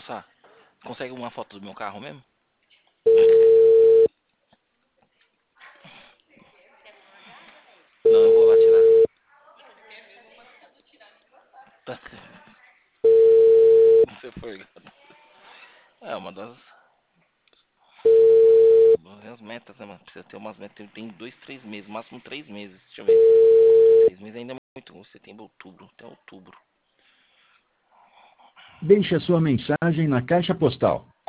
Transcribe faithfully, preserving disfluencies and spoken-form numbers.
Moça, consegue uma foto do meu carro mesmo? Não, eu vou lá tirar. Tá. Você foi, gato. É uma das, das metas, né, mano? Precisa ter umas metas. Tem dois, três meses, máximo três meses. Deixa eu ver. Três meses ainda é muito. Setembro, outubro, até outubro. Deixe a sua mensagem na caixa postal